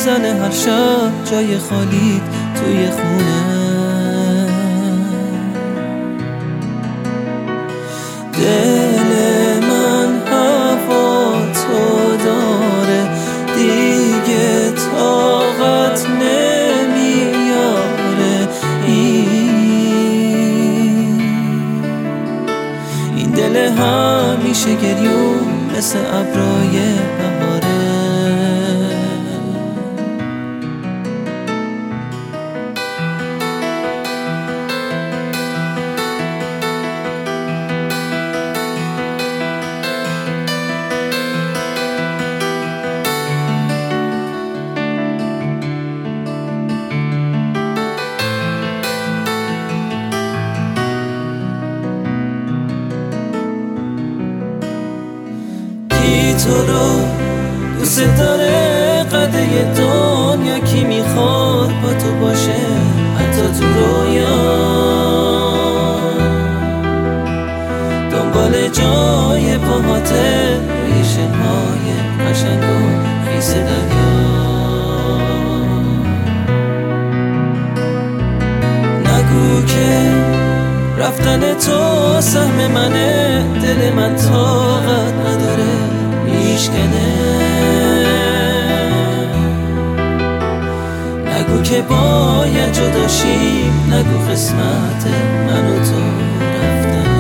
میزنه هر شب جای خالیت توی خونه. دل من هوا تو داره، دیگه طاقت نمیاره. این دل همیشه گریون مثل ابرای بهاره. تو رو دوست داره قده دنیا، کی میخواد با تو باشه حتی تو رویا. دنبال جای پاهاته روی شنهای قشنگ و خیس دریا. نگو که رفتن تو سهم منه، دل من طاقت نداره میشکنه. نگو که باید جدا شیم، نگو قسمت من و تو رفتنه.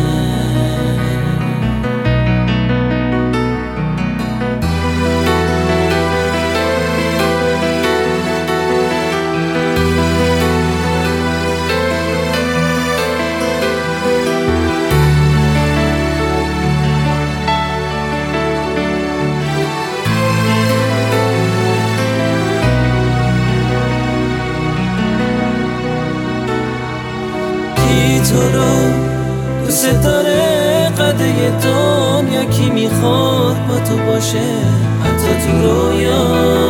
تو رو دوست داره قده دنیا، کی میخواد با تو باشه حتی تو رویا.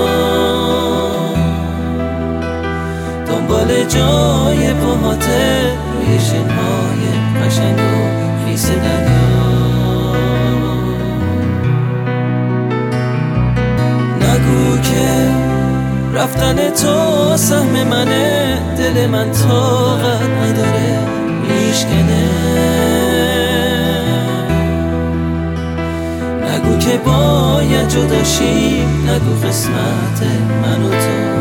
دنبال جای پاهاته روی شنهای قشنگ و خیس دریا. نگو که رفتن تو سهم منه، دل من طاقت نداره میشکنه. نگو که باید جدا شیم، نگو قسمت من و تو